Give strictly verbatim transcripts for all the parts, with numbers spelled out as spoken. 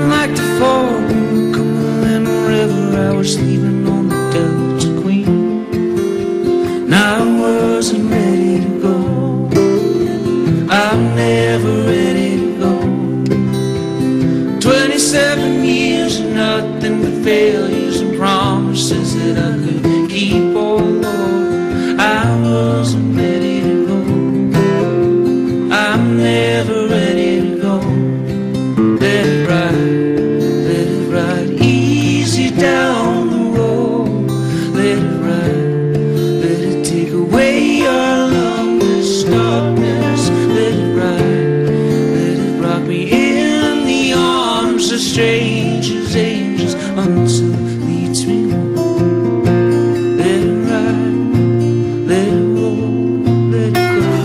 Flowing like the fall in the Cumberland River, I was leaving on the Delta Queen. Now I wasn't ready to go. I'm never ready to go. Twenty-seven years and nothing but failures and promises that I could keep. Oh Lord, I wasn't ready to go. I'm never ready to go. Let it ride, let it ride easy down the road. Let it ride, let it take away our longest darkness. Let it ride, let it rock me in the arms of strangers, angels, until it leads me home. Let it ride, let it roll, let it go.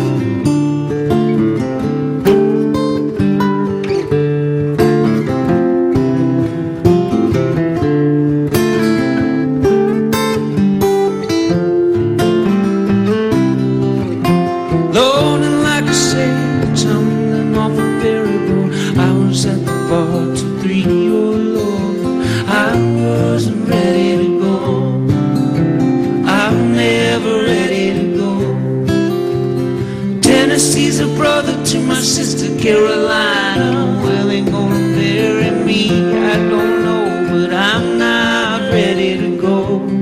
Loading like a sailor, tumbling off a ferry boat. I was at the bar till three, oh Lord, I wasn't ready to go. I'm never ready to go. Tennessee's a brother to my sister Carolina. Well, ain't gonna marry me, I don't know, but I'm not ready to go.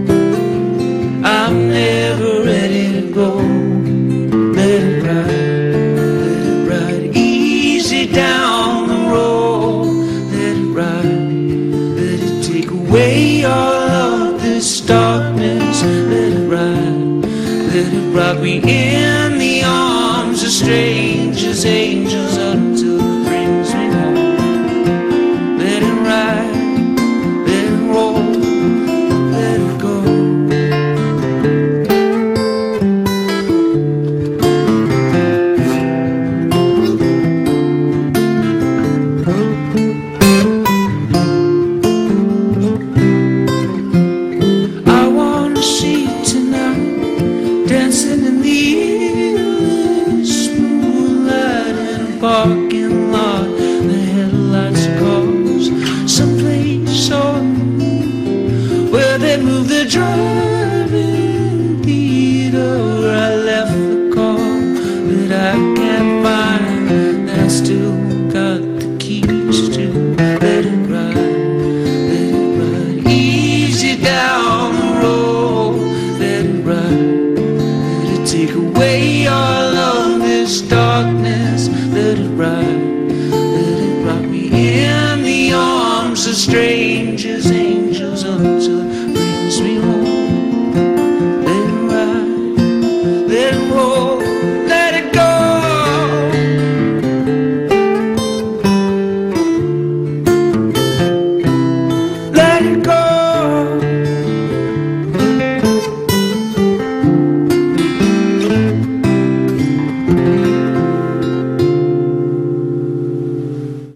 I'm never ready to go. Let it ride, let it ride easy down the road. Let it ride, let it take away all of this darkness. Let it ride, let it rock me